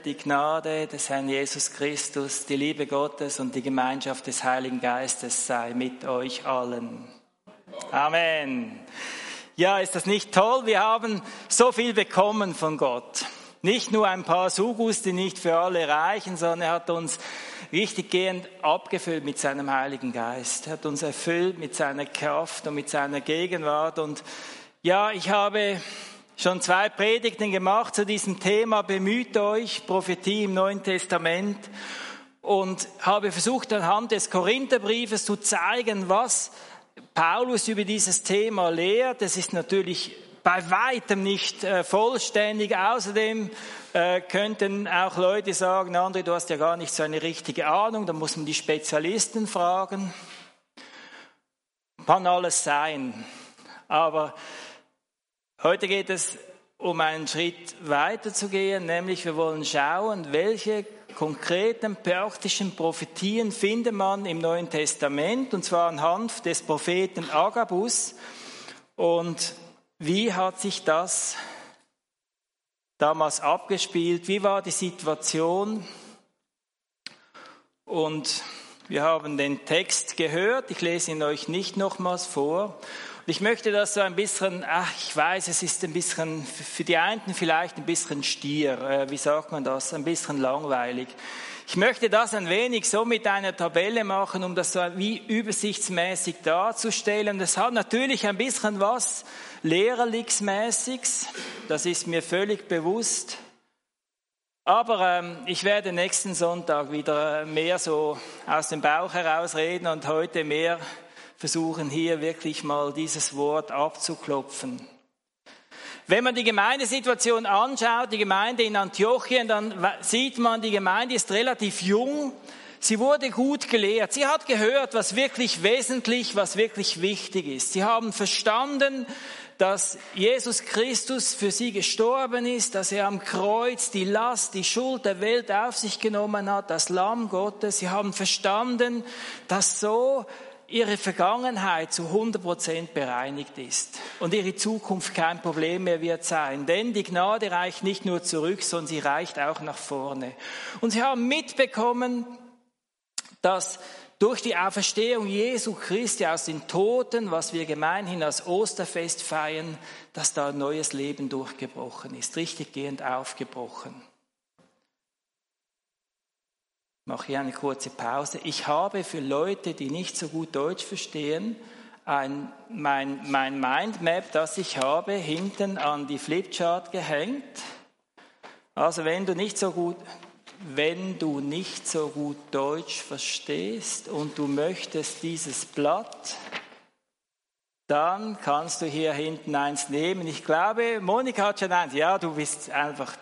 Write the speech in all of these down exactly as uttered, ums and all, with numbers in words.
Die Gnade des Herrn Jesus Christus, die Liebe Gottes und die Gemeinschaft des Heiligen Geistes sei mit euch allen. Amen. Ja, ist das nicht toll? Wir haben so viel bekommen von Gott. Nicht nur ein paar Sugus, die nicht für alle reichen, sondern er hat uns richtiggehend abgefüllt mit seinem Heiligen Geist. Er hat uns erfüllt mit seiner Kraft und mit seiner Gegenwart. Und ja, ich habe schon zwei Predigten gemacht zu diesem Thema, bemüht euch, Prophetie im Neuen Testament, und habe versucht anhand des Korintherbriefes zu zeigen, was Paulus über dieses Thema lehrt. Es ist natürlich bei weitem nicht äh, vollständig. Außerdem äh, könnten auch Leute sagen, André, du hast ja gar nicht so eine richtige Ahnung, da muss man die Spezialisten fragen. Kann alles sein, aber heute geht es um einen Schritt weiter zu gehen, nämlich wir wollen schauen, welche konkreten praktischen Prophetien findet man im Neuen Testament, und zwar anhand des Propheten Agabus. Und wie hat sich das damals abgespielt? Wie war die Situation? Und wir haben den Text gehört. Ich lese ihn euch nicht nochmals vor. Ich möchte das so ein bisschen, ach, ich weiß, es ist ein bisschen, für die einen vielleicht ein bisschen stier, äh, wie sagt man das, ein bisschen langweilig. Ich möchte das ein wenig so mit einer Tabelle machen, um das so wie übersichtsmäßig darzustellen. Das hat natürlich ein bisschen was Lehrerlichsmäßiges, das ist mir völlig bewusst. Aber ähm, ich werde nächsten Sonntag wieder mehr so aus dem Bauch heraus reden und heute mehr versuchen, hier wirklich mal dieses Wort abzuklopfen. Wenn man die Gemeindesituation anschaut, die Gemeinde in Antiochien, dann sieht man, die Gemeinde ist relativ jung. Sie wurde gut gelehrt. Sie hat gehört, was wirklich wesentlich, was wirklich wichtig ist. Sie haben verstanden, dass Jesus Christus für sie gestorben ist, dass er am Kreuz die Last, die Schuld der Welt auf sich genommen hat, das Lamm Gottes. Sie haben verstanden, dass so ihre Vergangenheit zu hundert Prozent bereinigt ist und ihre Zukunft kein Problem mehr wird sein. Denn die Gnade reicht nicht nur zurück, sondern sie reicht auch nach vorne. Und sie haben mitbekommen, dass durch die Auferstehung Jesu Christi aus den Toten, was wir gemeinhin als Osterfest feiern, dass da ein neues Leben durchgebrochen ist, richtiggehend aufgebrochen. Ich mache hier eine kurze Pause. Ich habe für Leute, die nicht so gut Deutsch verstehen, ein, mein, mein Mindmap, das ich habe, hinten an die Flipchart gehängt. Also wenn du nicht so gut, wenn du nicht so gut Deutsch verstehst und du möchtest dieses Blatt, dann kannst du hier hinten eins nehmen. Ich glaube, Monika hat schon eins. Ja, du bist einfach...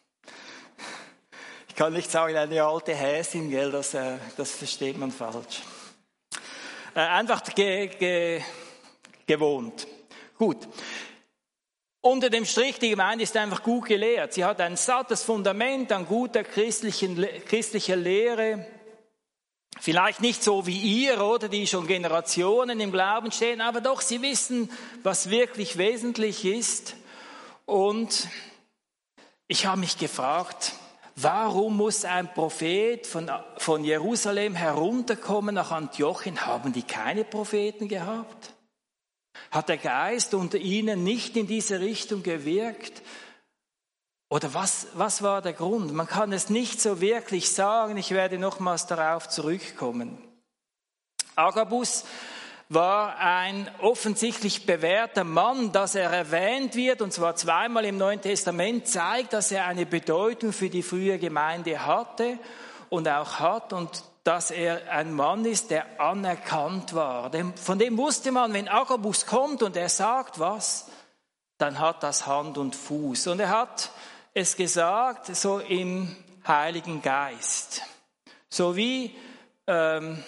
Ich kann nicht sagen, eine alte Häsin, gell, das, äh, das versteht man falsch. Äh, einfach ge, ge, gewohnt. Gut. Unter dem Strich, die Gemeinde ist einfach gut gelehrt. Sie hat ein sattes Fundament an guter christlichen, christlicher Lehre. Vielleicht nicht so wie ihr, oder, die schon Generationen im Glauben stehen, aber doch, sie wissen, was wirklich wesentlich ist. Und ich habe mich gefragt, warum muss ein Prophet von, von Jerusalem herunterkommen nach Antiochien? Haben die keine Propheten gehabt? Hat der Geist unter ihnen nicht in diese Richtung gewirkt? Oder was, was war der Grund? Man kann es nicht so wirklich sagen. Ich werde nochmals darauf zurückkommen. Agabus war ein offensichtlich bewährter Mann, dass er erwähnt wird, und zwar zweimal im Neuen Testament, zeigt, dass er eine Bedeutung für die frühe Gemeinde hatte und auch hat, und dass er ein Mann ist, der anerkannt war. Von dem wusste man, wenn Agabus kommt und er sagt was, dann hat das Hand und Fuß. Und er hat es gesagt, so im Heiligen Geist. So wie... Ähm,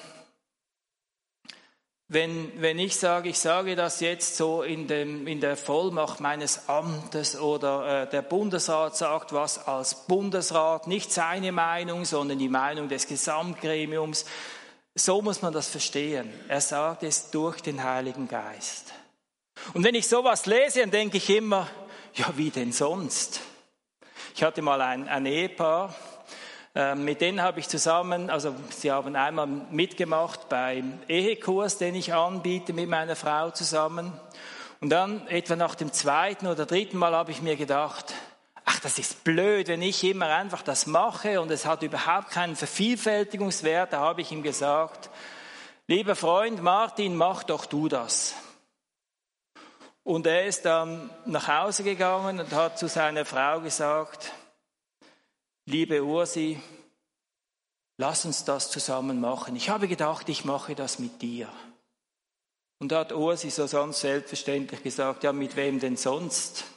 Wenn, wenn ich sage, ich sage das jetzt so in, dem, in der Vollmacht meines Amtes, oder äh, der Bundesrat sagt was als Bundesrat, nicht seine Meinung, sondern die Meinung des Gesamtgremiums, so muss man das verstehen. Er sagt es durch den Heiligen Geist. Und wenn ich sowas lese, dann denke ich immer, ja, wie denn sonst? Ich hatte mal ein, ein Ehepaar, äh, mit denen habe ich zusammen, also sie haben einmal mitgemacht beim Ehekurs, den ich anbiete mit meiner Frau zusammen. Und dann etwa nach dem zweiten oder dritten Mal habe ich mir gedacht, ach, das ist blöd, wenn ich immer einfach das mache und es hat überhaupt keinen Vervielfältigungswert. Da habe ich ihm gesagt, lieber Freund Martin, mach doch du das. Und er ist dann nach Hause gegangen und hat zu seiner Frau gesagt, liebe Ursi, lass uns das zusammen machen. Ich habe gedacht, ich mache das mit dir. Und da hat Ursi so ganz selbstverständlich gesagt, ja, mit wem denn sonst?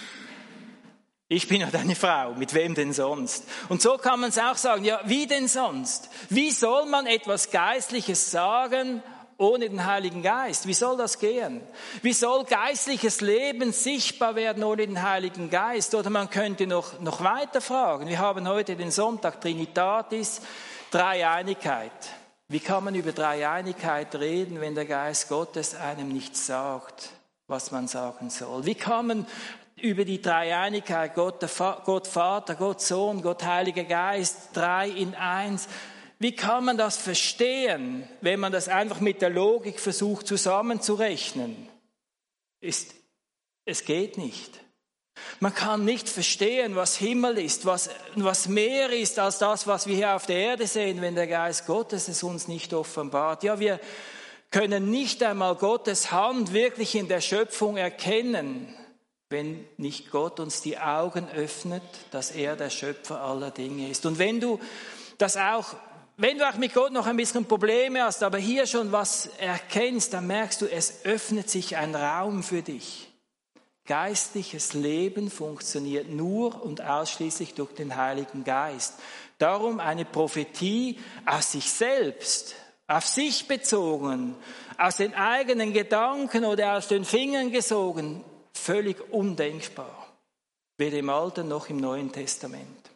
Ich bin ja deine Frau, mit wem denn sonst? Und so kann man es auch sagen, ja, wie denn sonst? Wie soll man etwas Geistliches sagen ohne den Heiligen Geist? Wie soll das gehen? Wie soll geistliches Leben sichtbar werden ohne den Heiligen Geist? Oder man könnte noch, noch weiter fragen. Wir haben heute den Sonntag Trinitatis, Dreieinigkeit. Wie kann man über Dreieinigkeit reden, wenn der Geist Gottes einem nicht sagt, was man sagen soll? Wie kann man über die Dreieinigkeit, Gott, der Va- Gott Vater, Gott Sohn, Gott Heiliger Geist, drei in eins, wie kann man das verstehen, wenn man das einfach mit der Logik versucht zusammenzurechnen? Ist, es geht nicht. Man kann nicht verstehen, was Himmel ist, was, was mehr ist als das, was wir hier auf der Erde sehen, wenn der Geist Gottes es uns nicht offenbart. Ja, wir können nicht einmal Gottes Hand wirklich in der Schöpfung erkennen, wenn nicht Gott uns die Augen öffnet, dass er der Schöpfer aller Dinge ist. Und wenn du das auch, wenn du auch mit Gott noch ein bisschen Probleme hast, aber hier schon was erkennst, dann merkst du, es öffnet sich ein Raum für dich. Geistliches Leben funktioniert nur und ausschließlich durch den Heiligen Geist. Darum eine Prophetie aus sich selbst, auf sich bezogen, aus den eigenen Gedanken oder aus den Fingern gesogen, völlig undenkbar. Weder im Alten noch im Neuen Testament.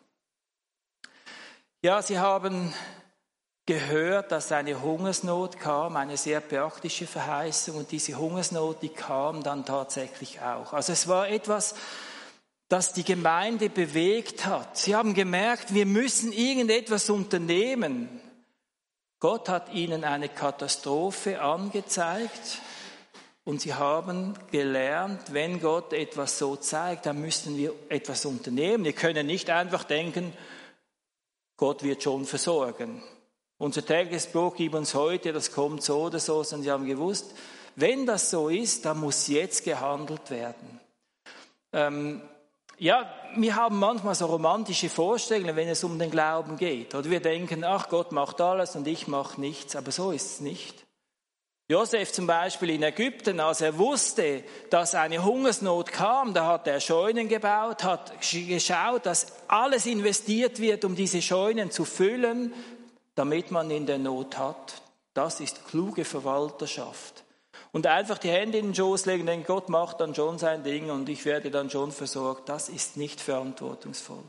Ja, sie haben gehört, dass eine Hungersnot kam, eine sehr praktische Verheißung, und diese Hungersnot, die kam dann tatsächlich auch. Also es war etwas, das die Gemeinde bewegt hat. Sie haben gemerkt, wir müssen irgendetwas unternehmen. Gott hat ihnen eine Katastrophe angezeigt und sie haben gelernt, wenn Gott etwas so zeigt, dann müssen wir etwas unternehmen. Wir können nicht einfach denken, Gott wird schon versorgen. Unser tägliches Brot gibt uns heute, das kommt so oder so, sondern sie haben gewusst, wenn das so ist, dann muss jetzt gehandelt werden. Ähm, ja, wir haben manchmal so romantische Vorstellungen, wenn es um den Glauben geht. Oder wir denken, ach, Gott macht alles und ich mache nichts, aber so ist es nicht. Josef zum Beispiel in Ägypten, als er wusste, dass eine Hungersnot kam, da hat er Scheunen gebaut, hat geschaut, dass alles investiert wird, um diese Scheunen zu füllen, damit man in der Not hat. Das ist kluge Verwalterschaft. Und einfach die Hände in den Schoß legen, denken, Gott macht dann schon sein Ding und ich werde dann schon versorgt, das ist nicht verantwortungsvoll.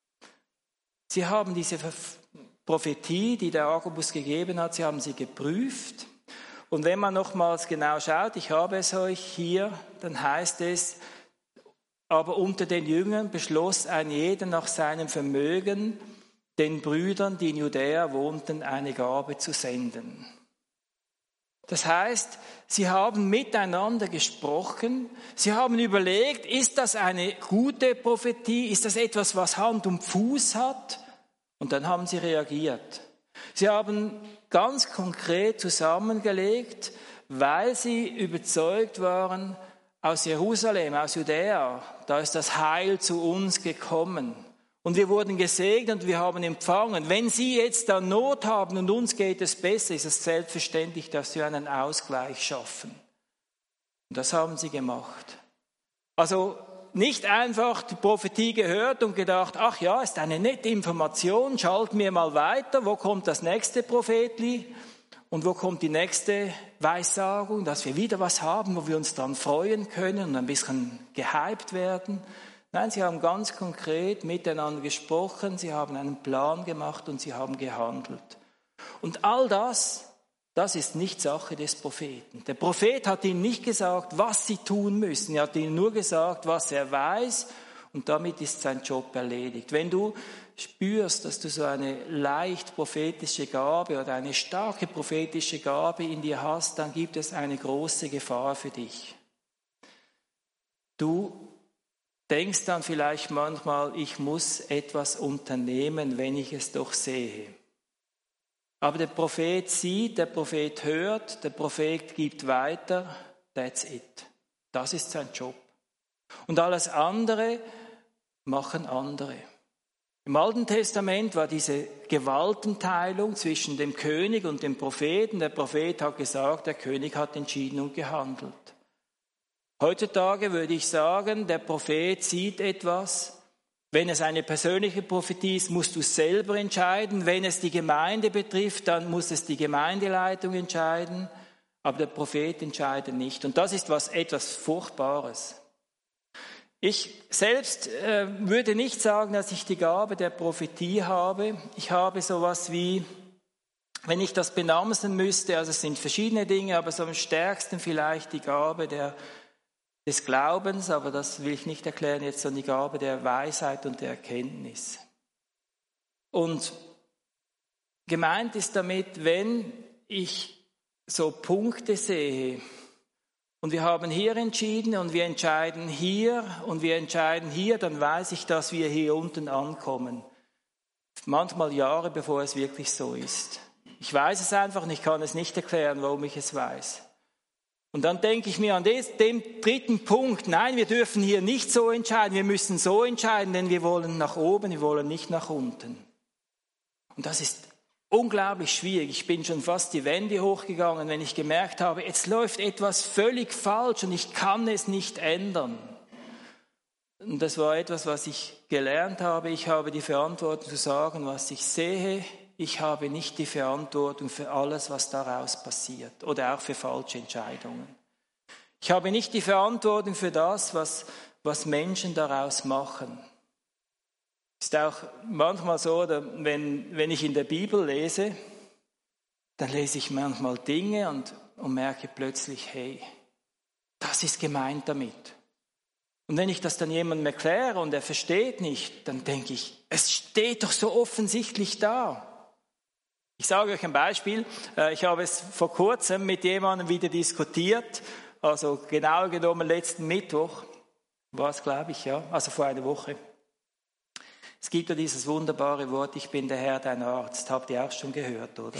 Sie haben diese Prophetie, die der Agabus gegeben hat, sie haben sie geprüft. Und wenn man nochmals genau schaut, ich habe es euch hier, dann heißt es, aber unter den Jüngern beschloss ein jeder nach seinem Vermögen, den Brüdern, die in Judäa wohnten, eine Gabe zu senden. Das heißt, sie haben miteinander gesprochen, sie haben überlegt, ist das eine gute Prophetie, ist das etwas, was Hand und Fuß hat? Und dann haben sie reagiert. Sie haben ganz konkret zusammengelegt, weil sie überzeugt waren, aus Jerusalem, aus Judäa, da ist das Heil zu uns gekommen. Und wir wurden gesegnet und wir haben empfangen. Wenn Sie jetzt dann Not haben und uns geht es besser, ist es selbstverständlich, dass Sie einen Ausgleich schaffen. Und das haben sie gemacht. Also nicht einfach die Prophetie gehört und gedacht, ach ja, ist eine nette Information, schalten wir mal weiter, wo kommt das nächste Prophetli und wo kommt die nächste Weissagung, dass wir wieder was haben, wo wir uns dann freuen können und ein bisschen gehypt werden. Nein, sie haben ganz konkret miteinander gesprochen, sie haben einen Plan gemacht und sie haben gehandelt. Und all das, das ist nicht Sache des Propheten. Der Prophet hat ihnen nicht gesagt, was sie tun müssen. Er hat ihnen nur gesagt, was er weiß und damit ist sein Job erledigt. Wenn du spürst, dass du so eine leicht prophetische Gabe oder eine starke prophetische Gabe in dir hast, dann gibt es eine große Gefahr für dich. Du denkst dann vielleicht manchmal, ich muss etwas unternehmen, wenn ich es doch sehe. Aber der Prophet sieht, der Prophet hört, der Prophet gibt weiter, that's it. Das ist sein Job. Und alles andere machen andere. Im Alten Testament war diese Gewaltenteilung zwischen dem König und dem Propheten. Der Prophet hat gesagt, der König hat entschieden und gehandelt. Heutzutage würde ich sagen, der Prophet sieht etwas. Wenn es eine persönliche Prophetie ist, musst du selber entscheiden. Wenn es die Gemeinde betrifft, dann muss es die Gemeindeleitung entscheiden. Aber der Prophet entscheidet nicht. Und das ist was etwas Furchtbares. Ich selbst äh, würde nicht sagen, dass ich die Gabe der Prophetie habe. Ich habe sowas wie, wenn ich das benamsen müsste, also es sind verschiedene Dinge, aber so am stärksten vielleicht die Gabe der des Glaubens, aber das will ich nicht erklären jetzt, sondern die Gabe der Weisheit und der Erkenntnis. Und gemeint ist damit, wenn ich so Punkte sehe und wir haben hier entschieden und wir entscheiden hier und wir entscheiden hier, dann weiß ich, dass wir hier unten ankommen. Manchmal Jahre, bevor es wirklich so ist. Ich weiß es einfach und ich kann es nicht erklären, warum ich es weiß. Und dann denke ich mir an des, dem dritten Punkt, nein, wir dürfen hier nicht so entscheiden, wir müssen so entscheiden, denn wir wollen nach oben, wir wollen nicht nach unten. Und das ist unglaublich schwierig. Ich bin schon fast die Wände hochgegangen, wenn ich gemerkt habe, jetzt läuft etwas völlig falsch und ich kann es nicht ändern. Und das war etwas, was ich gelernt habe. Ich habe die Verantwortung zu sagen, was ich sehe. Ich habe nicht die Verantwortung für alles, was daraus passiert oder auch für falsche Entscheidungen. Ich habe nicht die Verantwortung für das, was, was Menschen daraus machen. Es ist auch manchmal so, wenn, wenn ich in der Bibel lese, dann lese ich manchmal Dinge und, und merke plötzlich, hey, das ist gemeint damit. Und wenn ich das dann jemandem erkläre und er versteht nicht, dann denke ich, es steht doch so offensichtlich da. Ich sage euch ein Beispiel. Ich habe es vor kurzem mit jemandem wieder diskutiert, also genau genommen letzten Mittwoch, war es, glaube ich, ja, also vor einer Woche. Es gibt ja dieses wunderbare Wort, ich bin der Herr, dein Arzt. Habt ihr auch schon gehört, oder?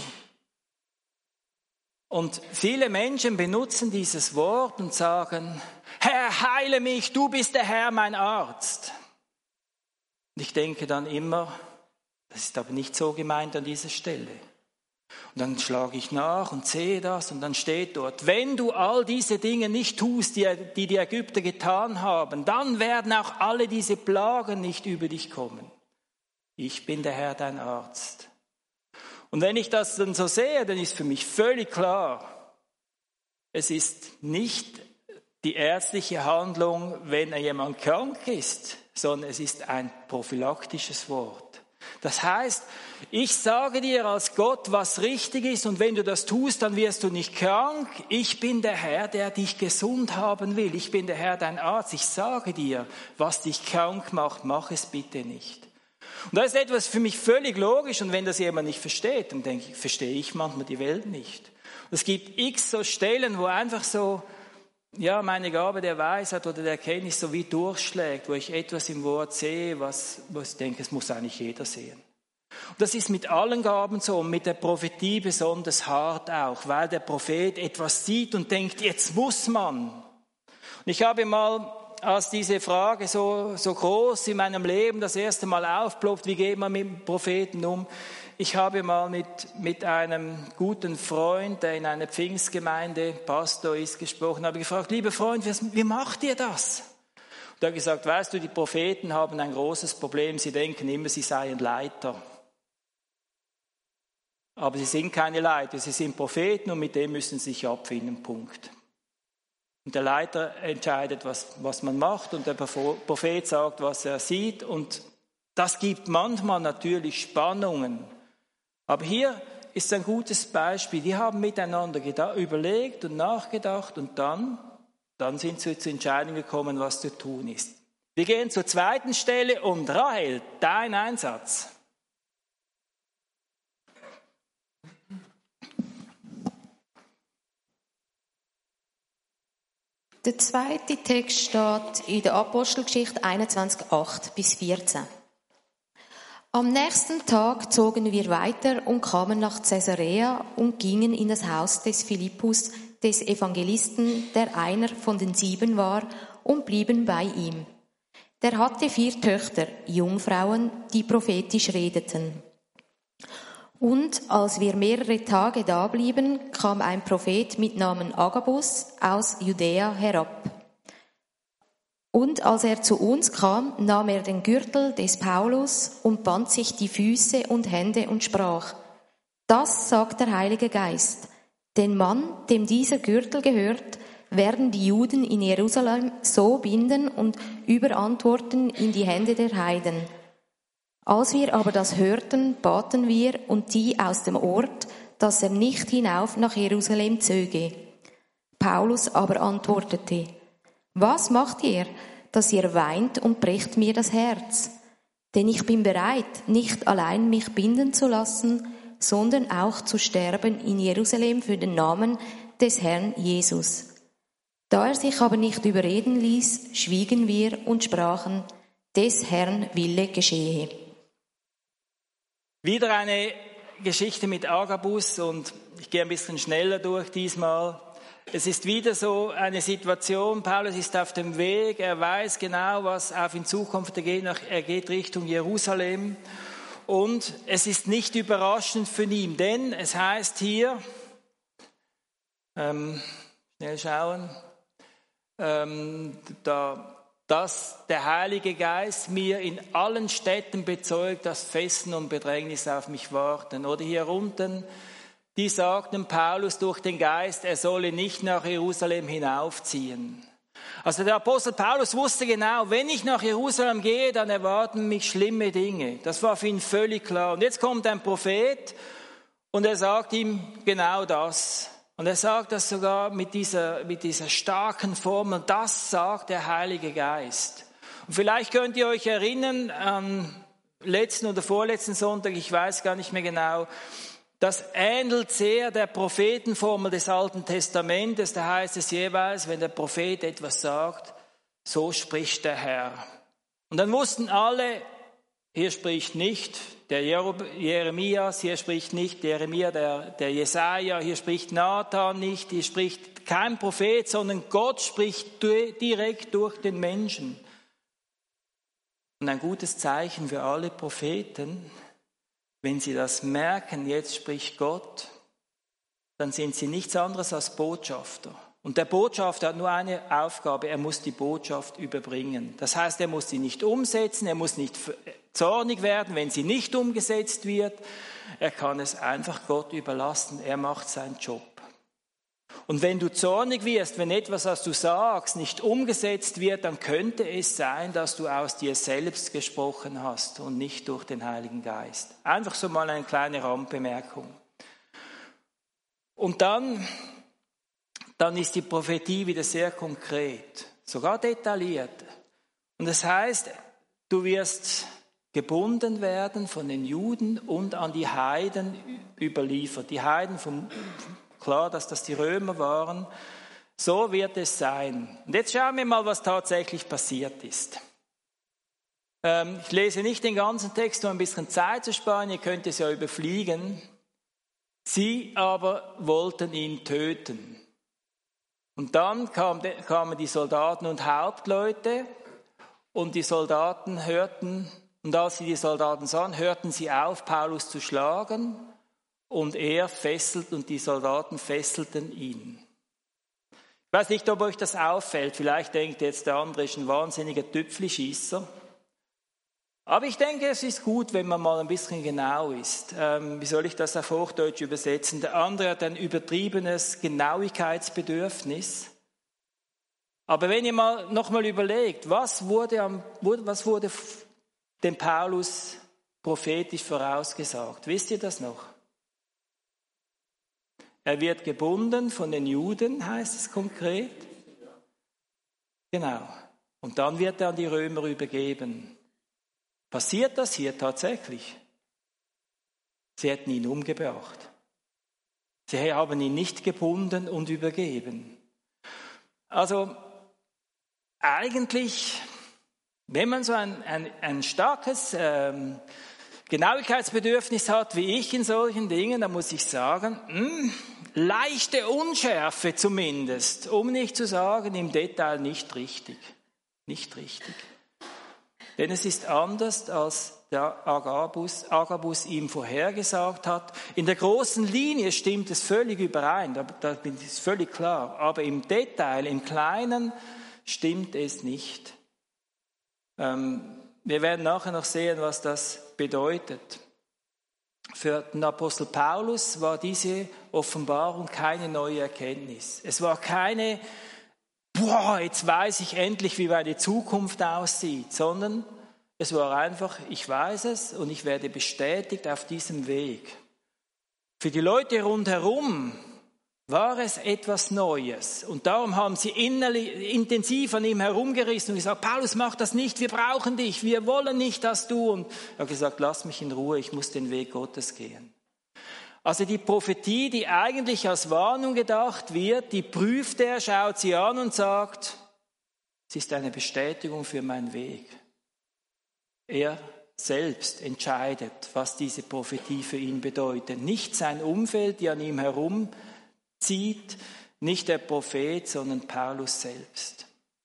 Und viele Menschen benutzen dieses Wort und sagen, Herr, heile mich, du bist der Herr, mein Arzt. Und ich denke dann immer, das ist aber nicht so gemeint an dieser Stelle. Und dann schlage ich nach und sehe das und dann steht dort, wenn du all diese Dinge nicht tust, die, die die Ägypter getan haben, dann werden auch alle diese Plagen nicht über dich kommen. Ich bin der Herr, dein Arzt. Und wenn ich das dann so sehe, dann ist für mich völlig klar, es ist nicht die ärztliche Handlung, wenn jemand krank ist, sondern es ist ein prophylaktisches Wort. Das heißt, ich sage dir als Gott, was richtig ist und wenn du das tust, dann wirst du nicht krank. Ich bin der Herr, der dich gesund haben will. Ich bin der Herr, dein Arzt. Ich sage dir, was dich krank macht, mach es bitte nicht. Und das ist etwas für mich völlig logisch und wenn das jemand nicht versteht, dann denke ich, verstehe ich manchmal die Welt nicht. Und es gibt x so Stellen, wo einfach so, ja, meine Gabe der Weisheit oder der Erkenntnis so wie durchschlägt, wo ich etwas im Wort sehe, was, was ich denke, es muss eigentlich jeder sehen. Und das ist mit allen Gaben so und mit der Prophetie besonders hart auch, weil der Prophet etwas sieht und denkt, jetzt muss man. Und ich habe mal, als diese Frage so, so groß in meinem Leben das erste Mal aufploppt, wie geht man mit dem Propheten um? Ich habe mal mit, mit einem guten Freund, der in einer Pfingstgemeinde Pastor ist, gesprochen, habe gefragt, lieber Freund, wie macht ihr das? Und er hat gesagt, weißt du, die Propheten haben ein großes Problem, sie denken immer, sie seien Leiter. Aber sie sind keine Leiter, sie sind Propheten und mit dem müssen sie sich abfinden, Punkt. Und der Leiter entscheidet, was, was man macht und der Prophet sagt, was er sieht und das gibt manchmal natürlich Spannungen. Aber hier ist ein gutes Beispiel. Die haben miteinander gedacht, überlegt und nachgedacht und dann, dann sind sie zur Entscheidung gekommen, was zu tun ist. Wir gehen zur zweiten Stelle und Rahel, dein Einsatz. Der zweite Text steht in der Apostelgeschichte einundzwanzig, acht bis vierzehn. Am nächsten Tag zogen wir weiter und kamen nach Caesarea und gingen in das Haus des Philippus, des Evangelisten, der einer von den sieben war, und blieben bei ihm. Der hatte vier Töchter, Jungfrauen, die prophetisch redeten. Und als wir mehrere Tage da blieben, kam ein Prophet mit Namen Agabus aus Judäa herab. Und als er zu uns kam, nahm er den Gürtel des Paulus und band sich die Füße und Hände und sprach: Das sagt der Heilige Geist. Den Mann, dem dieser Gürtel gehört, werden die Juden in Jerusalem so binden und überantworten in die Hände der Heiden. Als wir aber das hörten, baten wir und die aus dem Ort, dass er nicht hinauf nach Jerusalem zöge. Paulus aber antwortete: Was macht ihr, dass ihr weint und brecht mir das Herz? Denn ich bin bereit, nicht allein mich binden zu lassen, sondern auch zu sterben in Jerusalem für den Namen des Herrn Jesus. Da er sich aber nicht überreden ließ, schwiegen wir und sprachen: Des Herrn Wille geschehe. Wieder eine Geschichte mit Agabus und ich gehe ein bisschen schneller durch diesmal. Es ist wieder so eine Situation, Paulus ist auf dem Weg, er weiß genau, was auf ihn zukommt, er geht, nach, er geht Richtung Jerusalem und es ist nicht überraschend für ihn, denn es heißt hier, ähm, schnell schauen, ähm, da... dass der Heilige Geist mir in allen Städten bezeugt, dass Fesseln und Bedrängnis auf mich warten. Oder hier unten, die sagten Paulus durch den Geist, er solle nicht nach Jerusalem hinaufziehen. Also der Apostel Paulus wusste genau, wenn ich nach Jerusalem gehe, dann erwarten mich schlimme Dinge. Das war für ihn völlig klar. Und jetzt kommt ein Prophet und er sagt ihm genau das. Und er sagt das sogar mit dieser, mit dieser starken Formel, das sagt der Heilige Geist. Und vielleicht könnt ihr euch erinnern, am letzten oder vorletzten Sonntag, ich weiß gar nicht mehr genau, das ähnelt sehr der Prophetenformel des Alten Testamentes. Da heißt es jeweils, wenn der Prophet etwas sagt, so spricht der Herr. Und dann wussten alle, hier spricht nicht der Jeremias, hier spricht nicht der Jeremia, der, der Jesaja, hier spricht Nathan nicht, hier spricht kein Prophet, sondern Gott spricht direkt durch den Menschen. Und ein gutes Zeichen für alle Propheten, wenn sie das merken, jetzt spricht Gott, dann sind sie nichts anderes als Botschafter. Und der Botschafter hat nur eine Aufgabe, er muss die Botschaft überbringen. Das heißt, er muss sie nicht umsetzen, er muss nicht zornig werden, wenn sie nicht umgesetzt wird. Er kann es einfach Gott überlassen, er macht seinen Job. Und wenn du zornig wirst, wenn etwas, was du sagst, nicht umgesetzt wird, dann könnte es sein, dass du aus dir selbst gesprochen hast und nicht durch den Heiligen Geist. Einfach so mal eine kleine Randbemerkung. Und dann... dann ist die Prophetie wieder sehr konkret, sogar detailliert. Und das heißt, du wirst gebunden werden von den Juden und an die Heiden überliefert. Die Heiden, vom, klar, dass das die Römer waren, so wird es sein. Und jetzt schauen wir mal, was tatsächlich passiert ist. Ähm, ich lese nicht den ganzen Text, um ein bisschen Zeit zu sparen, ihr könnt es ja überfliegen. Sie aber wollten ihn töten. Und dann kamen die Soldaten und Hauptleute und die Soldaten hörten, und als sie die Soldaten sahen, hörten sie auf, Paulus zu schlagen und er fesselt und die Soldaten fesselten ihn. Ich weiß nicht, ob euch das auffällt, vielleicht denkt jetzt der andere ist ein wahnsinniger Tüpfelschießer. Aber ich denke, es ist gut, wenn man mal ein bisschen genau ist. Ähm, wie soll ich das auf Hochdeutsch übersetzen? Der andere hat ein übertriebenes Genauigkeitsbedürfnis. Aber wenn ihr mal noch mal überlegt, was wurde, am, was wurde dem Paulus prophetisch vorausgesagt? Wisst ihr das noch? Er wird gebunden von den Juden, heißt es konkret. Genau. Und dann wird er an die Römer übergeben. Passiert das hier tatsächlich? Sie hätten ihn umgebracht. Sie haben ihn nicht gebunden und übergeben. Also eigentlich, wenn man so ein, ein, ein starkes ähm, Genauigkeitsbedürfnis hat, wie ich in solchen Dingen, dann muss ich sagen, mh, leichte Unschärfe zumindest, um nicht zu sagen, im Detail nicht richtig. Nicht richtig. Denn es ist anders, als der Agabus, Agabus ihm vorhergesagt hat. In der großen Linie stimmt es völlig überein, da, da ist es völlig klar. Aber im Detail, im Kleinen, stimmt es nicht. Ähm, wir werden nachher noch sehen, was das bedeutet. Für den Apostel Paulus war diese Offenbarung keine neue Erkenntnis. Es war keine, boah, jetzt weiß ich endlich, wie meine Zukunft aussieht, sondern es war einfach, ich weiß es und ich werde bestätigt auf diesem Weg. Für die Leute rundherum war es etwas Neues. Und darum haben sie innerlich, intensiv an ihm herumgerissen und gesagt, Paulus, mach das nicht, wir brauchen dich, wir wollen nicht, dass du. Und er hat gesagt, lass mich in Ruhe, ich muss den Weg Gottes gehen. Also die Prophetie, die eigentlich als Warnung gedacht wird, die prüft er, schaut sie an und sagt, es ist eine Bestätigung für meinen Weg. Er selbst entscheidet, was diese Prophetie für ihn bedeutet. Nicht sein Umfeld, die an ihm herumzieht, nicht der Prophet, sondern Paulus selbst.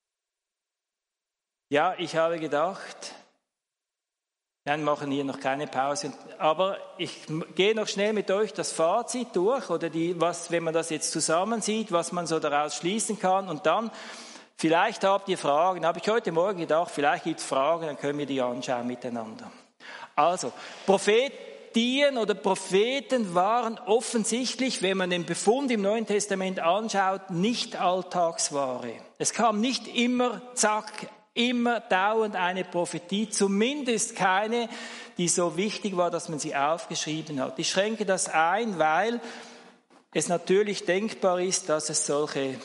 Ja, ich habe gedacht, wir machen hier noch keine Pause, aber ich gehe noch schnell mit euch das Fazit durch, oder die, was, wenn man das jetzt zusammen sieht, was man so daraus schließen kann, und dann vielleicht habt ihr Fragen, habe ich heute Morgen gedacht, vielleicht gibt es Fragen, dann können wir die anschauen miteinander. Also, Prophetien oder Propheten waren offensichtlich, wenn man den Befund im Neuen Testament anschaut, nicht Alltagsware. Es kam nicht immer, zack, immer dauernd eine Prophetie, zumindest keine, die so wichtig war, dass man sie aufgeschrieben hat. Ich schränke das ein, weil es natürlich denkbar ist, dass es solche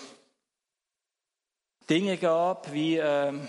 Dinge gab, wie, ähm,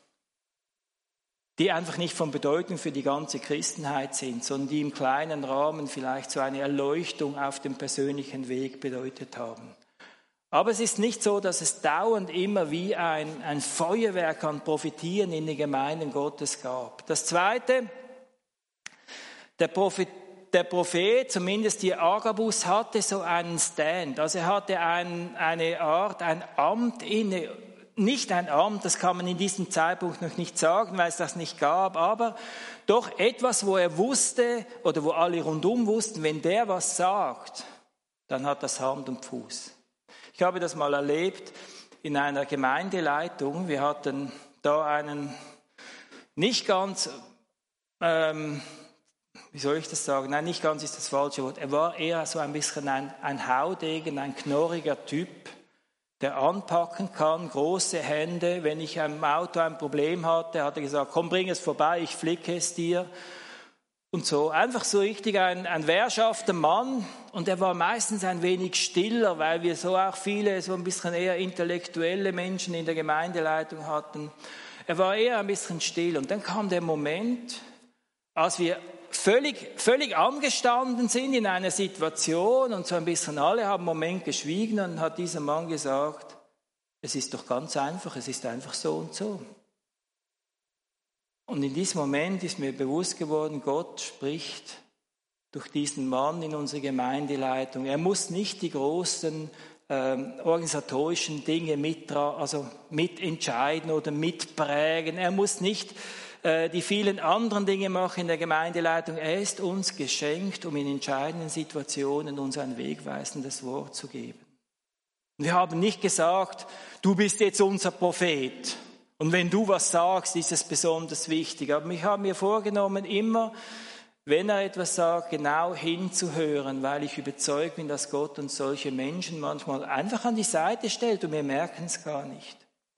die einfach nicht von Bedeutung für die ganze Christenheit sind, sondern die im kleinen Rahmen vielleicht so eine Erleuchtung auf dem persönlichen Weg bedeutet haben. Aber es ist nicht so, dass es dauernd immer wie ein, ein Feuerwerk an Prophetien in den Gemeinden Gottes gab. Das Zweite, der Prophet, der Prophet, zumindest hier Agabus, hatte so einen Stand. Also er hatte ein, eine Art, ein Amt inne. Nicht ein Amt, das kann man in diesem Zeitpunkt noch nicht sagen, weil es das nicht gab, aber doch etwas, wo er wusste oder wo alle rundum wussten, wenn der was sagt, dann hat das Hand und Fuß. Ich habe das mal erlebt in einer Gemeindeleitung. Wir hatten da einen nicht ganz, ähm, wie soll ich das sagen? Nein, nicht ganz ist das falsche Wort. Er war eher so ein bisschen ein, ein Haudegen, ein knorriger Typ, der anpacken kann, große Hände. Wenn ich am Auto ein Problem hatte, hat er gesagt, komm, bring es vorbei, ich flicke es dir. Und so, einfach so richtig ein, ein wehrschafter Mann. Und er war meistens ein wenig stiller, weil wir so auch viele, so ein bisschen eher intellektuelle Menschen in der Gemeindeleitung hatten. Er war eher ein bisschen still. Und dann kam der Moment, als wir völlig, völlig angestanden sind in einer Situation und so ein bisschen alle haben einen Moment geschwiegen, und hat dieser Mann gesagt, es ist doch ganz einfach, es ist einfach so und so. Und in diesem Moment ist mir bewusst geworden, Gott spricht durch diesen Mann in unsere Gemeindeleitung. Er muss nicht die großen ähm, organisatorischen Dinge mit, also mitentscheiden oder mitprägen. Er muss nicht die vielen anderen Dinge machen in der Gemeindeleitung. Er ist uns geschenkt, um in entscheidenden Situationen uns ein wegweisendes Wort zu geben. Und wir haben nicht gesagt, du bist jetzt unser Prophet und wenn du was sagst, ist es besonders wichtig. Aber ich habe mir vorgenommen, immer, wenn er etwas sagt, genau hinzuhören, weil ich überzeugt bin, dass Gott uns solche Menschen manchmal einfach an die Seite stellt und wir merken es gar nicht.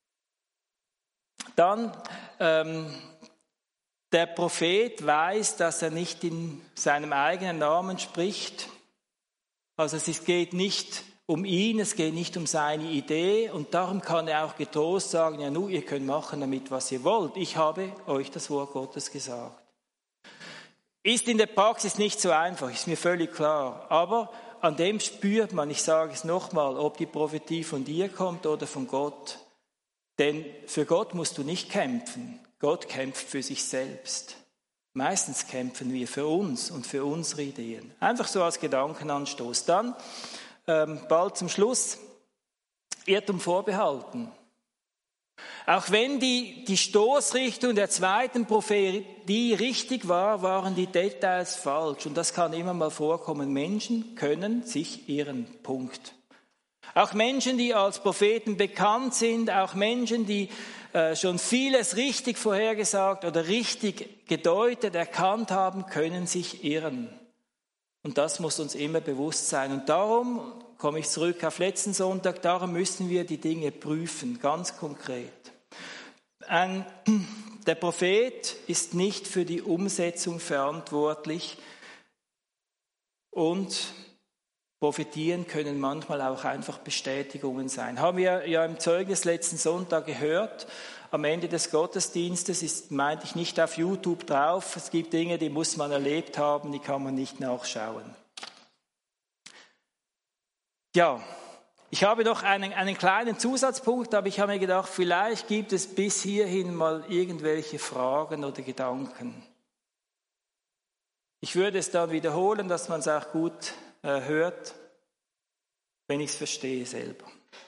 Dann, ähm, der Prophet weiß, dass er nicht in seinem eigenen Namen spricht. Also es geht nicht um ihn, es geht nicht um seine Idee und darum kann er auch getrost sagen, ja nun, ihr könnt machen damit, was ihr wollt. Ich habe euch das Wort Gottes gesagt. Ist in der Praxis nicht so einfach, ist mir völlig klar. Aber an dem spürt man, ich sage es nochmal, ob die Prophetie von dir kommt oder von Gott. Denn für Gott musst du nicht kämpfen. Gott kämpft für sich selbst. Meistens kämpfen wir für uns und für unsere Ideen. Einfach so als Gedankenanstoß. Dann, ähm, bald zum Schluss, Irrtum vorbehalten. Auch wenn die, die Stoßrichtung der zweiten Prophetie richtig war, waren die Details falsch. Und das kann immer mal vorkommen. Menschen können sich irren. Punkt. Auch Menschen, die als Propheten bekannt sind, auch Menschen, die äh, schon vieles richtig vorhergesagt oder richtig gedeutet, erkannt haben, können sich irren. Und das muss uns immer bewusst sein. Und darum komme ich zurück auf letzten Sonntag, darum müssen wir die Dinge prüfen, ganz konkret. Ein, der Prophet ist nicht für die Umsetzung verantwortlich und Prophetien können manchmal auch einfach Bestätigungen sein. Haben wir ja im Zeugnis letzten Sonntag gehört, am Ende des Gottesdienstes ist, meinte ich, nicht auf YouTube drauf. Es gibt Dinge, die muss man erlebt haben, die kann man nicht nachschauen. Ja, ich habe noch einen, einen kleinen Zusatzpunkt, aber ich habe mir gedacht, vielleicht gibt es bis hierhin mal irgendwelche Fragen oder Gedanken. Ich würde es dann wiederholen, dass man es auch gut äh, hört, wenn ich es verstehe selber.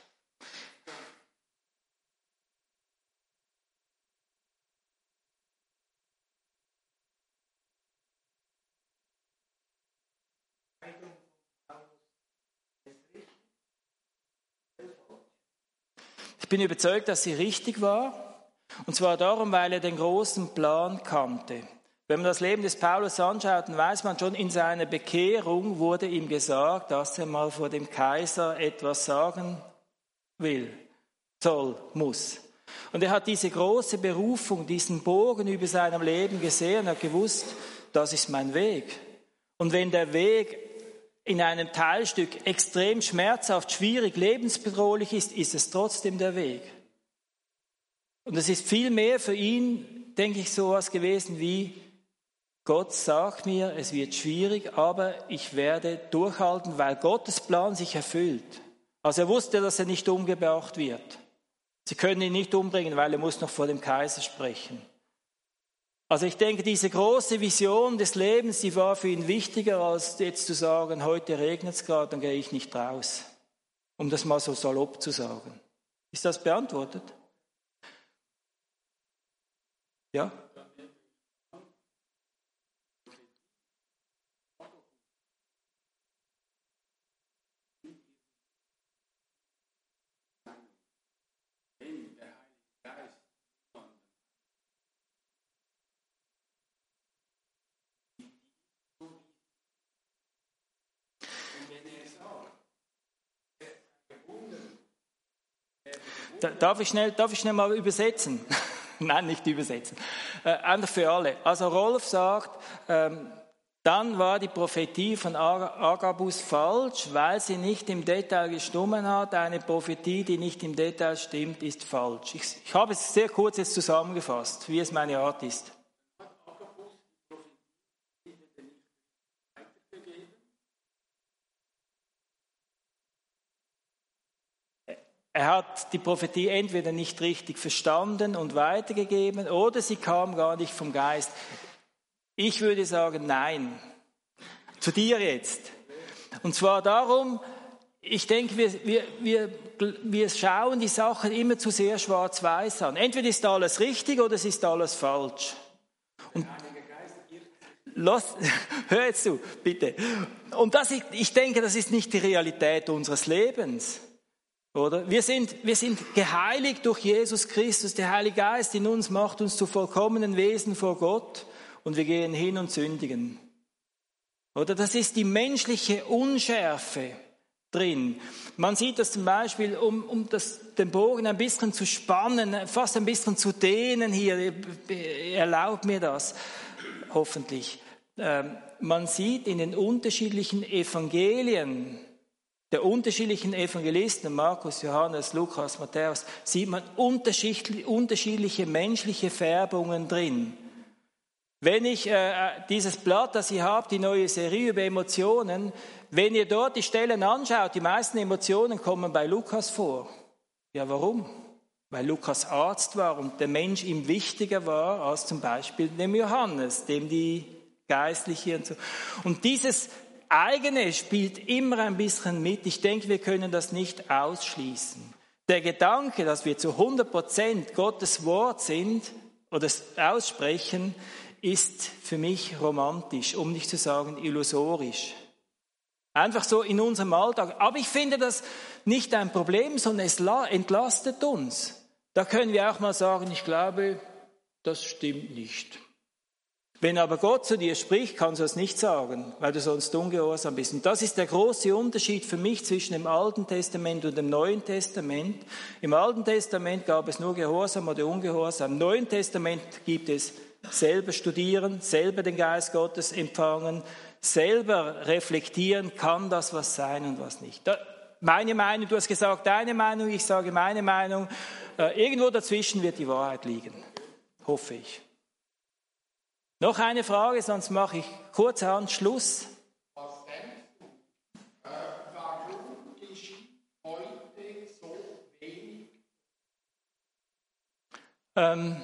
Ich bin überzeugt, dass sie richtig war. Und zwar darum, weil er den großen Plan kannte. Wenn man das Leben des Paulus anschaut, dann weiß man schon, in seiner Bekehrung wurde ihm gesagt, dass er mal vor dem Kaiser etwas sagen will, soll, muss. Und er hat diese große Berufung, diesen Bogen über seinem Leben gesehen und hat gewusst, das ist mein Weg. Und wenn der Weg in einem Teilstück extrem schmerzhaft, schwierig, lebensbedrohlich ist, ist es trotzdem der Weg. Und es ist viel mehr für ihn, denke ich, sowas gewesen wie, Gott sagt mir, es wird schwierig, aber ich werde durchhalten, weil Gottes Plan sich erfüllt. Also er wusste, dass er nicht umgebracht wird. Sie können ihn nicht umbringen, weil er muss noch vor dem Kaiser sprechen. Also ich denke, diese große Vision des Lebens, die war für ihn wichtiger, als jetzt zu sagen, heute regnet es gerade, dann gehe ich nicht raus. Um das mal so salopp zu sagen. Ist das beantwortet? Ja? Darf ich schnell, darf ich schnell mal übersetzen? Nein, nicht übersetzen. Äh, einfach für alle. Also Rolf sagt, ähm, dann war die Prophetie von Agabus falsch, weil sie nicht im Detail gestimmt hat. Eine Prophetie, die nicht im Detail stimmt, ist falsch. Ich, ich habe es sehr kurz jetzt zusammengefasst, wie es meine Art ist. Er hat die Prophetie entweder nicht richtig verstanden und weitergegeben oder sie kam gar nicht vom Geist. Ich würde sagen, nein. Zu dir jetzt. Und zwar darum, ich denke, wir, wir, wir, wir schauen die Sachen immer zu sehr schwarz-weiß an. Entweder ist alles richtig oder es ist alles falsch. Und Lass, hör jetzt zu, bitte. Und das, ich denke, das ist nicht die Realität unseres Lebens. Oder? Wir sind, wir sind geheiligt durch Jesus Christus. Der Heilige Geist in uns macht uns zu vollkommenen Wesen vor Gott und wir gehen hin und sündigen. Oder? Das ist die menschliche Unschärfe drin. Man sieht das zum Beispiel, um, um das, den Bogen ein bisschen zu spannen, fast ein bisschen zu dehnen hier. Erlaubt mir das, hoffentlich. Ähm, man sieht in den unterschiedlichen Evangelien der unterschiedlichen Evangelisten, Markus, Johannes, Lukas, Matthäus, sieht man unterschiedliche, unterschiedliche menschliche Färbungen drin. Wenn ich äh, dieses Blatt, das ihr habt, die neue Serie über Emotionen, wenn ihr dort die Stellen anschaut, die meisten Emotionen kommen bei Lukas vor. Ja, warum? Weil Lukas Arzt war und der Mensch ihm wichtiger war als zum Beispiel dem Johannes, dem die Geistliche und so. Und dieses eigene spielt immer ein bisschen mit. Ich denke, wir können das nicht ausschließen. Der Gedanke, dass wir zu hundert Prozent Gottes Wort sind oder aussprechen, ist für mich romantisch, um nicht zu sagen illusorisch. Einfach so in unserem Alltag. Aber ich finde das nicht ein Problem, sondern es entlastet uns. Da können wir auch mal sagen, ich glaube, das stimmt nicht. Wenn aber Gott zu dir spricht, kannst du das nicht sagen, weil du sonst ungehorsam bist. Und das ist der große Unterschied für mich zwischen dem Alten Testament und dem Neuen Testament. Im Alten Testament gab es nur Gehorsam oder Ungehorsam. Im Neuen Testament gibt es selber studieren, selber den Geist Gottes empfangen, selber reflektieren, kann das was sein und was nicht. Meine Meinung, du hast gesagt deine Meinung, ich sage meine Meinung. Irgendwo dazwischen wird die Wahrheit liegen, hoffe ich. Noch eine Frage, sonst mache ich kurzerhand Schluss. Was denkst du, äh, warum geschieht heute so wenig? Ähm,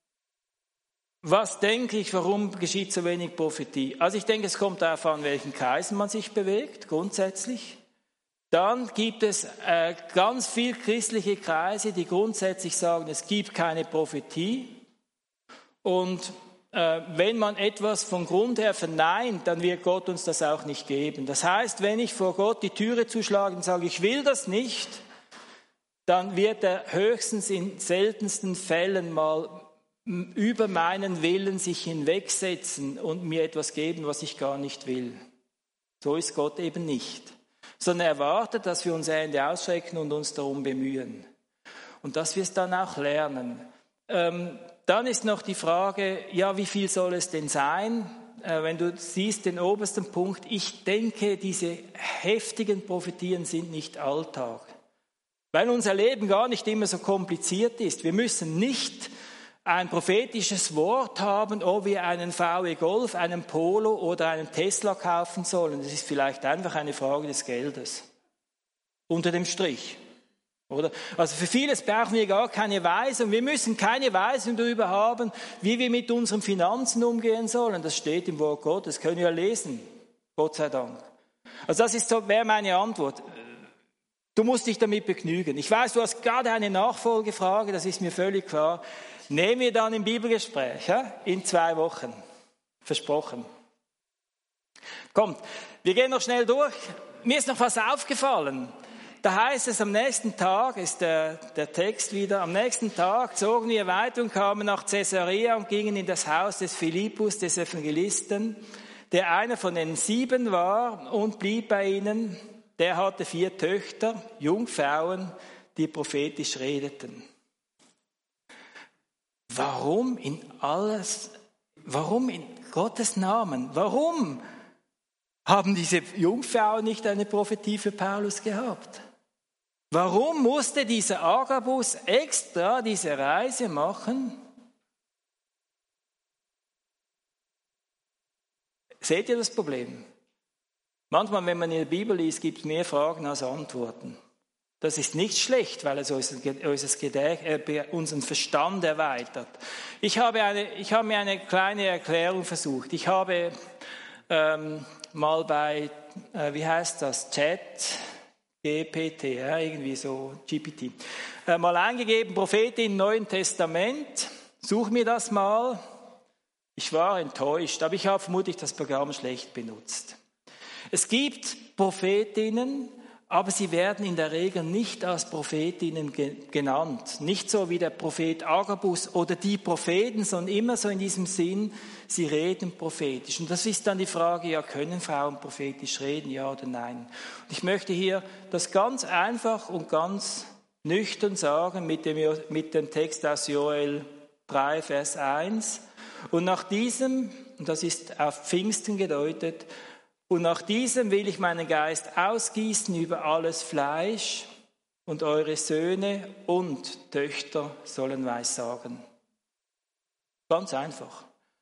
was denke ich, warum geschieht so wenig Prophetie? Also ich denke, es kommt darauf an, welchen Kreisen man sich bewegt, grundsätzlich. Dann gibt es äh, ganz viele christliche Kreise, die grundsätzlich sagen, es gibt keine Prophetie. Und äh, wenn man etwas von Grund her verneint, dann wird Gott uns das auch nicht geben. Das heißt, wenn ich vor Gott die Türe zuschlage und sage, ich will das nicht, dann wird er höchstens in seltensten Fällen mal über meinen Willen sich hinwegsetzen und mir etwas geben, was ich gar nicht will. So ist Gott eben nicht. Sondern er erwartet, dass wir unsere Hände ausstrecken und uns darum bemühen. Und dass wir es dann auch lernen. Ähm, dann ist noch die Frage, ja, wie viel soll es denn sein? Äh, wenn du siehst den obersten Punkt, ich denke, diese heftigen Prophetien sind nicht Alltag. Weil unser Leben gar nicht immer so kompliziert ist. Wir müssen nicht ein prophetisches Wort haben, ob wir einen V W Golf, einen Polo oder einen Tesla kaufen sollen. Das ist vielleicht einfach eine Frage des Geldes. Unter dem Strich. Oder? Also für vieles brauchen wir gar keine Weisung. Wir müssen keine Weisung darüber haben, wie wir mit unseren Finanzen umgehen sollen. Das steht im Wort Gottes. Das können wir lesen. Gott sei Dank. Also das ist so, wäre meine Antwort. Du musst dich damit begnügen. Ich weiß, du hast gerade eine Nachfolgefrage, das ist mir völlig klar. Nehmen wir dann im Bibelgespräch, ja? In zwei Wochen. Versprochen. Kommt, wir gehen noch schnell durch. Mir ist noch was aufgefallen. Da heißt es, am nächsten Tag, ist der, der Text wieder, am nächsten Tag zogen wir weiter und kamen nach Caesarea und gingen in das Haus des Philippus, des Evangelisten, der einer von den sieben war und blieb bei ihnen. Der hatte vier Töchter, Jungfrauen, die prophetisch redeten. Warum in alles, warum in Gottes Namen, warum haben diese Jungfrauen nicht eine Prophetie für Paulus gehabt? Warum musste dieser Agabus extra diese Reise machen? Seht ihr das Problem? Manchmal, wenn man in der Bibel liest, gibt es mehr Fragen als Antworten. Das ist nicht schlecht, weil es unseren Verstand erweitert. Ich habe, eine, ich habe mir eine kleine Erklärung versucht. Ich habe ähm, mal bei, äh, wie heißt das, Chat, G P T, ja, irgendwie so, G P T, äh, mal eingegeben, Prophetin im Neuen Testament. Such mir das mal. Ich war enttäuscht, aber ich habe vermutlich das Programm schlecht benutzt. Es gibt Prophetinnen, aber sie werden in der Regel nicht als Prophetinnen ge- genannt. Nicht so wie der Prophet Agabus oder die Propheten, sondern immer so in diesem Sinn, sie reden prophetisch. Und das ist dann die Frage, ja, können Frauen prophetisch reden, ja oder nein? Und ich möchte hier das ganz einfach und ganz nüchtern sagen mit dem, mit dem Text aus Joel drei, Vers eins. Und nach diesem, und das ist auf Pfingsten gedeutet, Und nach diesem will ich meinen Geist ausgießen über alles Fleisch, und eure Söhne und Töchter sollen Weissagen. Ganz einfach.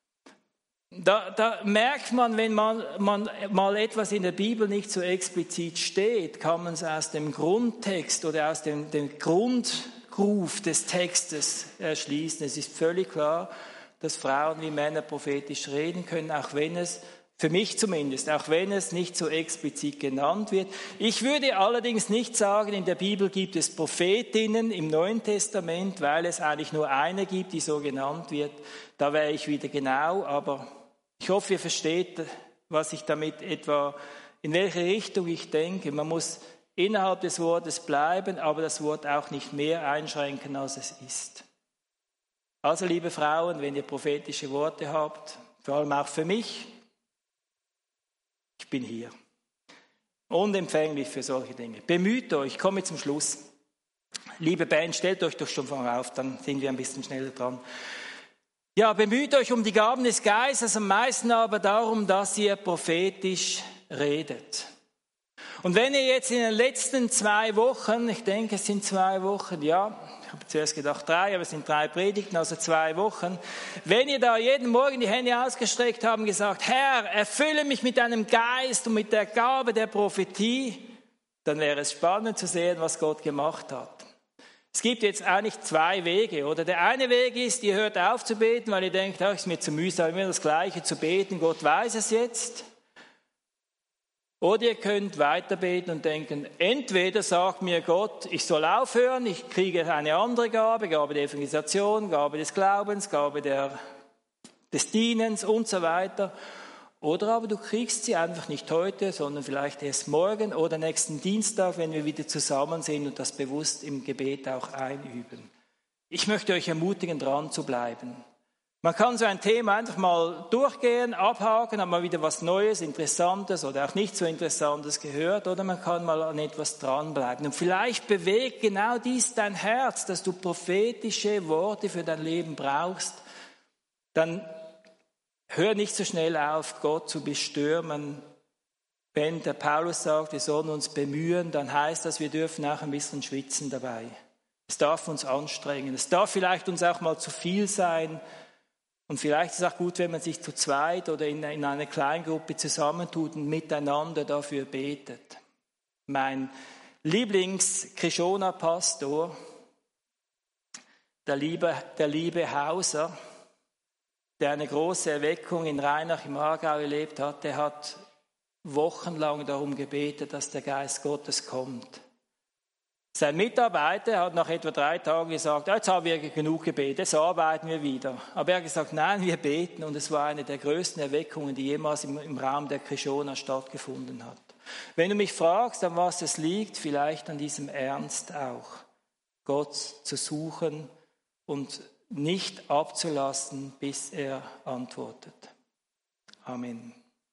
Da, da merkt man, wenn man, man mal etwas in der Bibel nicht so explizit steht, kann man es aus dem Grundtext oder aus dem, dem Grundruf des Textes erschließen. Es ist völlig klar, dass Frauen wie Männer prophetisch reden können, auch wenn es, für mich zumindest, auch wenn es nicht so explizit genannt wird. Ich würde allerdings nicht sagen, in der Bibel gibt es Prophetinnen im Neuen Testament, weil es eigentlich nur eine gibt, die so genannt wird. Da wäre ich wieder genau, aber ich hoffe, ihr versteht, was ich damit etwa, in welche Richtung ich denke. Man muss innerhalb des Wortes bleiben, aber das Wort auch nicht mehr einschränken, als es ist. Also, liebe Frauen, wenn ihr prophetische Worte habt, vor allem auch für mich, ich bin hier. Unempfänglich für solche Dinge. Bemüht euch, ich komme zum Schluss. Liebe Band, stellt euch doch schon mal auf, dann sind wir ein bisschen schneller dran. Ja, bemüht euch um die Gaben des Geistes, am meisten aber darum, dass ihr prophetisch redet. Und wenn ihr jetzt in den letzten zwei Wochen, ich denke es sind zwei Wochen, ja, ich habe zuerst gedacht drei, aber es sind drei Predigten, also zwei Wochen. Wenn ihr da jeden Morgen die Hände ausgestreckt habt und gesagt, Herr, erfülle mich mit deinem Geist und mit der Gabe der Prophetie, dann wäre es spannend zu sehen, was Gott gemacht hat. Es gibt jetzt eigentlich zwei Wege, oder? Der eine Weg ist, ihr hört auf zu beten, weil ihr denkt, ach, ist mir zu mühsam, immer das Gleiche zu beten, Gott weiß es jetzt. Oder ihr könnt weiter beten und denken, entweder sagt mir Gott, ich soll aufhören, ich kriege eine andere Gabe, Gabe der Evangelisation, Gabe des Glaubens, Gabe der, des Dienens und so weiter. Oder aber du kriegst sie einfach nicht heute, sondern vielleicht erst morgen oder nächsten Dienstag, wenn wir wieder zusammen sind und das bewusst im Gebet auch einüben. Ich möchte euch ermutigen, dran zu bleiben. Man kann so ein Thema einfach mal durchgehen, abhaken, hat mal wieder was Neues, Interessantes oder auch nicht so Interessantes gehört, oder man kann mal an etwas dranbleiben. Und vielleicht bewegt genau dies dein Herz, dass du prophetische Worte für dein Leben brauchst. Dann hör nicht so schnell auf, Gott zu bestürmen. Wenn der Paulus sagt, wir sollen uns bemühen, dann heißt das, wir dürfen auch ein bisschen schwitzen dabei. Es darf uns anstrengen. Es darf vielleicht uns auch mal zu viel sein. Und vielleicht ist es auch gut, wenn man sich zu zweit oder in, in einer Kleingruppe zusammentut und miteinander dafür betet. Mein Lieblings-Krishona-Pastor, der liebe, der liebe Hauser, der eine große Erweckung in Rheinach im Aargau erlebt hat, der hat wochenlang darum gebetet, dass der Geist Gottes kommt. Sein Mitarbeiter hat nach etwa drei Tagen gesagt, jetzt haben wir genug gebetet, jetzt arbeiten wir wieder. Aber er hat gesagt, nein, wir beten. Und es war eine der größten Erweckungen, die jemals im, im Raum der Krishona stattgefunden hat. Wenn du mich fragst, an was es liegt, vielleicht an diesem Ernst auch, Gott zu suchen und nicht abzulassen, bis er antwortet. Amen.